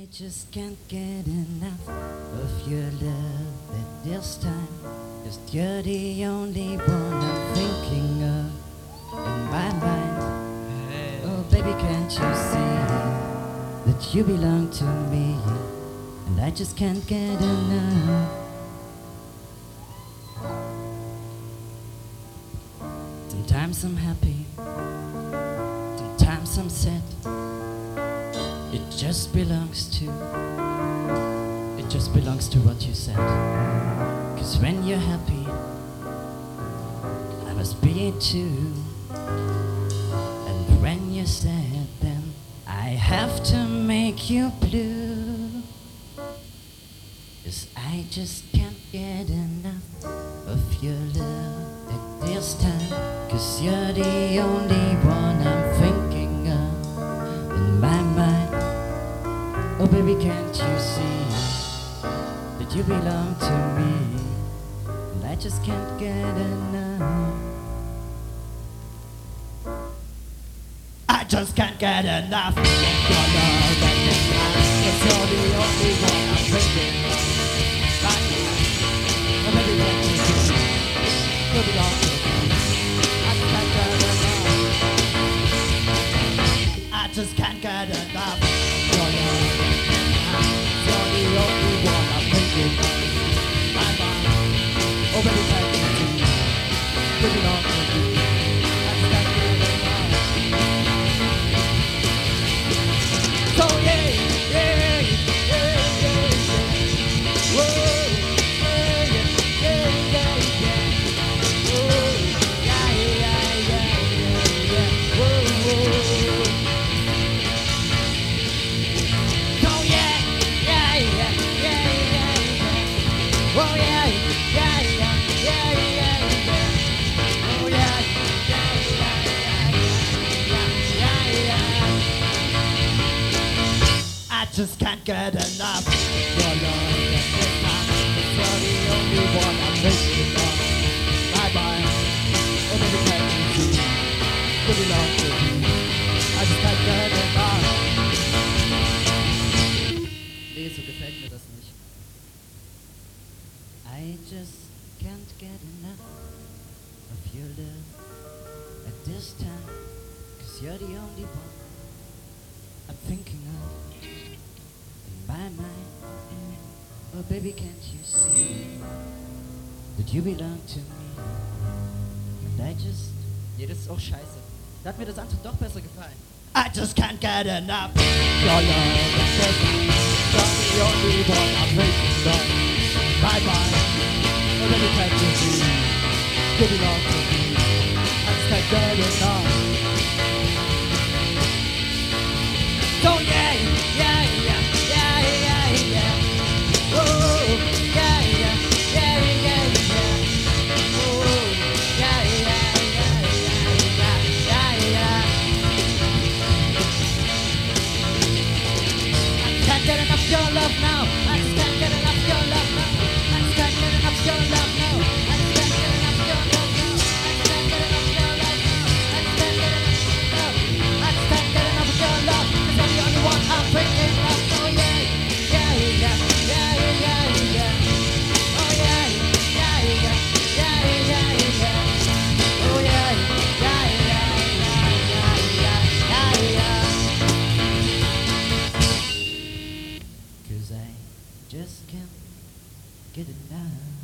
I just can't get enough of your love at this time. 'Cause you're the only one I'm thinking of in my mind. Oh baby, can't you see that you belong to me? And I just can't get enough. Sometimes I'm happy, sometimes I'm sad. It just belongs to what you said. 'Cause when you're happy, I must be it too. And when you're sad, then I have to make you blue. 'Cause I just can't get enough of your love at this time. 'Cause you're the only one I'm thinking of in my mind. Oh baby, can't you see that you belong to me? And I just can't get enough. I just can't get enough of your love at this time. 'Cause you're the only one I'm thinking of. Oh baby, can't you see you belong to me? I just can't get enough. I just can't get enough of your love. You're the only one I'm thinking of. My mind. Oh baby, can't you see you belong to me? I just can't get enough. So yeah, yeah, yeah, yeah, yeah. Whoa, yeah, yeah, yeah, yeah, yeah. Whoa, yeah, yeah, yeah, yeah, yeah. Whoa, whoa. So yeah, yeah, yeah, yeah, yeah, yeah. Oh yeah, yeah, yeah, yeah, yeah, yeah. Oh yeah, yeah, yeah, yeah, yeah, yeah, yeah. I just can't get enough of your love at this time. 'Cause you're the only one I'm thinking of. Bye bye. Oh baby, can't you see you belong to me? I just can't get enough. Nee, so gefällt mir das nicht. I just can't get enough of your love at this time. 'Cause you're the only one I'm thinking of in my mind. Oh baby, can't you see that you belong to me? And I just... Nee, das ist auch scheiße. Da hat mir das andere doch besser gefallen. I just can't get enough of your love at this time. You're the only one I'm thinking of. Bye bye. Oh baby, can't you see you belong to me? I just can't get enough. So yeah, yeah, yeah, yeah, yeah, yeah. Oh, yeah, yeah, yeah, yeah, yeah. Oh, yeah, yeah, yeah, yeah, yeah, yeah. I can't get enough of your love now. I just can't get enough of your love now. I just can't get enough of your love now. I just can't get enough of your love now. I just can't get enough of your love now. I just can't get enough of your love. I just can't get enough of your love. 'Cause you're the only one I'm thinking of. Oh yeah, yeah, yeah, yeah, yeah, yeah. Oh yeah, yeah, yeah, yeah, yeah, yeah. Oh yeah, yeah, yeah, yeah, yeah, yeah, yeah. 'Cause I just can't get enough.